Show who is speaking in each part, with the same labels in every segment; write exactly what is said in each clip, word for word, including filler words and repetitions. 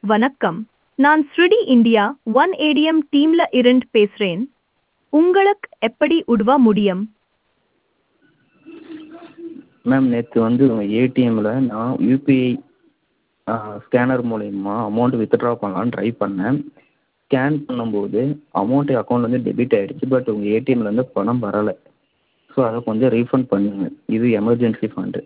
Speaker 1: வணக்கம். நான் ஸ்ருடி India one ATM டீம்ல இருந்து பேசுறேன். உங்களுக்கு எப்படி உதவ முடியும்?
Speaker 2: மேம் நேற்று வந்து உங்கள் ஏடிஎம்மில் நான் யூபிஐ ஸ்கேனர் மூலயமா அமௌண்ட் வித்ட்ரா பண்ணலான்னு ட்ரை பண்ணேன். ஸ்கேன் பண்ணும்போது அமௌண்ட்டு அக்கௌண்ட்லேருந்து டெபிட் ஆகிடுச்சு. பட் உங்கள் ஏடிஎம்லேருந்து பணம் வரலை. ஸோ அதை கொஞ்சம் ரீஃபண்ட் பண்ணுங்கள். இது எமர்ஜென்சி ஃபண்டு.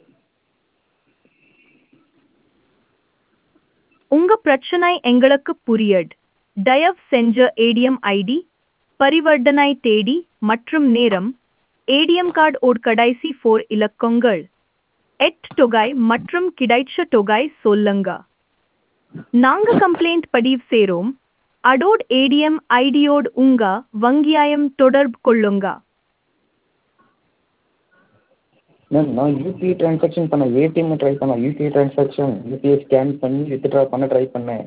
Speaker 1: உங்க பிரச்சனை எங்களுக்கு புரியுது. தயவு செஞ்சு ஏடிஎம் ஐடி, பரிவர்த்தனை தேதி மற்றும் நேரம், ஏடிஎம் கார்டு ஓட் கடைசி ஃபோர் இலக்கங்கள், எட் தொகை மற்றும் கிடைச்ச தொகை சொல்லுங்க. நாங்க கம்ப்ளைண்ட் பதிவு செய்றோம். அதோட ஏடிஎம் ஐடியோடு உங்க வங்கியாயம் தொடர்பு கொள்ளுங்க.
Speaker 2: மேம் நான் யூபிஐ ட்ரான்சாக்ஷன் பண்ண ஏடிஎம் ட்ரை பண்ண யூபிஐ ட்ரான்சாக்ஷன் யூபிஐ ஸ்கேன் பண்ணி வித்ட்ரா பண்ண ட்ரை பண்ணேன்.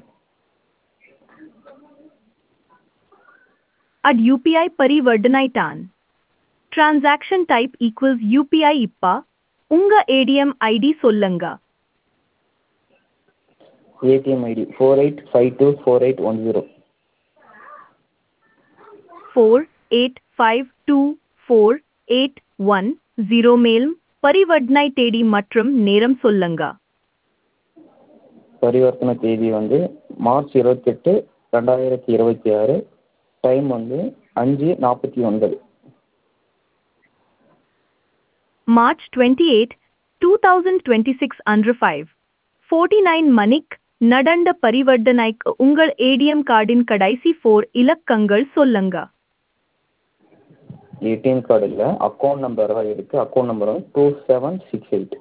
Speaker 1: அட் யூபிஐ பரிவர்த்தனை தான். Transaction type equals UPI. இப்ப உங்க ஏடிஎம் ஐடி சொல்லுங்க.
Speaker 2: ATM ID four eight five two four eight one zero.
Speaker 1: Four eight five two four eight one zero. மேலும் பரிவர்த்தனை தேதி மற்றும் நேரம் சொல்லுங்க.
Speaker 2: பரிவர்த்தனை தேதி வந்து மார்ச் இருபத்தெட்டு ரெண்டாயிரத்தி இருபத்தி ஆறு. டைம் வந்து அஞ்சு நாற்பத்தி ஒன்பது.
Speaker 1: March twenty eight two thousand twenty six அன்று ஃபைவ் ஃபோர்ட்டி நைன் மணிக்கு நடந்த பரிவர்த்தனைக்கு உங்கள் ஏடிஎம் கார்டின் கடைசி ஃபோர் இலக்கங்கள் சொல்லுங்க.
Speaker 2: ஏடிஎம் கார்டு இல்லை, அக்கௌண்ட் நம்பர் தான் இருக்குது. அக்கௌண்ட் நம்பர் வந்து two seven six eight.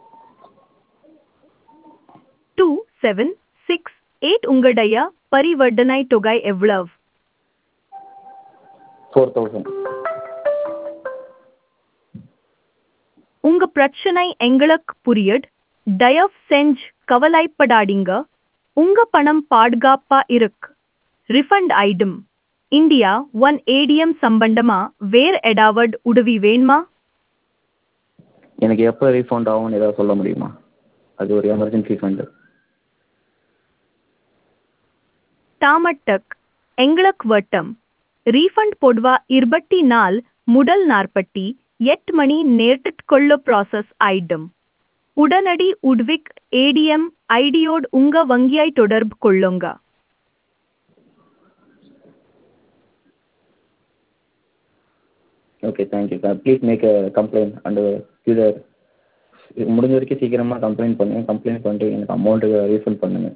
Speaker 1: Two seven six eight. உங்களுடைய பரிவர்த்தனை தொகை எவ்வளவு?
Speaker 2: Four thousand.
Speaker 1: உங்க பிரச்சனை எங்களுக்கு புரியுது. தயவு செஞ்சு கவலைப்படாதீங்க. உங்க பணம் பாதுகாப்பா இருக்கு. Refund item. India one ATM சம்பந்தமா வேற ஏதாவது உதவி வேணுமா?
Speaker 2: எனக்கு எப்போ ரீஃபண்ட் ஆகும்னு ஏதாவது சொல்ல முடியுமா? அது ஒரு எமர்ஜென்சி ஃபண்டு.
Speaker 1: டாமட்டக் எங்களுக்கு வட்டம் ரீஃபண்ட் பொதுவா இருபத்தி நாலு முதல் நாற்பத்தி எட்டு மணி நேரத்துக்குள்ள ப்ராசஸ் ஆயிடும். உடனடி உதவிக்கு ஏடிஎம் ஐடியோடு உங்க வங்கியை தொடர்பு கொள்ளுங்க.
Speaker 2: Okay, thank you sir. Please make a complaint and இது முடிஞ்ச வரைக்கும் சீக்கிரமாக கம்ப்ளைண்ட் பண்ணுங்கள். கம்ப்ளைண்ட் பண்ணிட்டு எனக்கு அமௌண்ட்டு ரீஃபண்ட் பண்ணுங்கள்.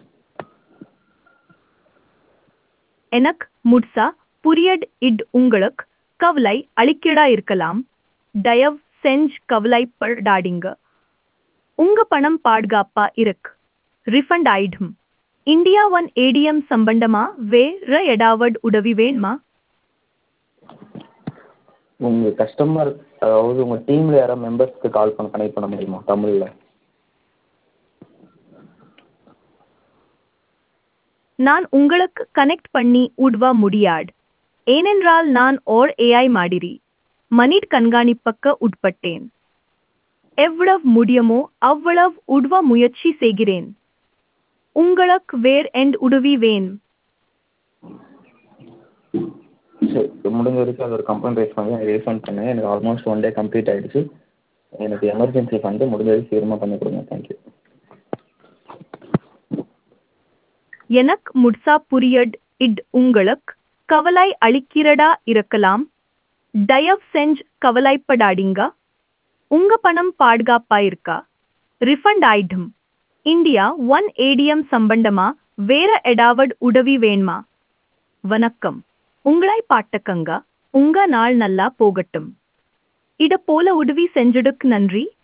Speaker 1: எனக்கு முழுசா புரியுது. இது உங்களுக்கு கவலை அளிக்கிறதா இருக்கலாம். தயவு செஞ்சு கவலைப்படாதீங்க. உங்க பணம் பாதுகாப்பா இருக்கு. Refund item. India one ATM சம்பந்தமா வேற ஏதாவது உதவி வேணுமா?
Speaker 2: உங்கள் கஸ்டமர், அதாவது உங்கள் டீமில் யாராவது மெம்பர்ஸ்க்கு கால் பண்ண கனெக்ட் பண்ண முடியுமா தமிழில்?
Speaker 1: நான் உங்களுக்கு கனெக்ட் பண்ணி உதவ முடியாது. ஏனென்றால் நான் ஓர் ஏஐ மாதிரி மனித கண்காணிப்புக்கு உட்பட்டேன். எவ்வளவு முடியுமோ அவ்வளவு உதவ முயற்சி செய்கிறேன். உங்களுக்கு வேற எந்த உதவி வேணும்?
Speaker 2: சரி, முடிஞ்ச வரைக்கும் அது ஒரு கம்ப்ளைண்ட் ரைஸ் பண்ணி எனக்கு ரீஃபண்ட் பண்ணுங்கள். எனக்கு ஆல்மோஸ்ட் ஒன் டே கம்ப்ளீட் ஆகிடுச்சு. எனக்கு எமர்ஜென்சி ஃபண்டு முடிஞ்ச வரைக்கும் சீக்கிரமாக பண்ணி கொடுங்க. தேங்க்யூ.
Speaker 1: எனக்கு முழுசா புரியுது. இது உங்களுக்கு கவலை அளிக்கிறதா இருக்கலாம். தயவு செஞ்சு கவலைப்படாதீங்க. உங்க பணம் பாதுகாப்பா இருக்கா. Refund item. India one ATM சம்பந்தமா வேற ஏதாவது உதவி வேணுமா? வணக்கம். உங்களை பாட்டுக்கங்க. உங்க நாள் நல்லா போகட்டும். இத போல உதவி செஞ்சதுக்கு நன்றி.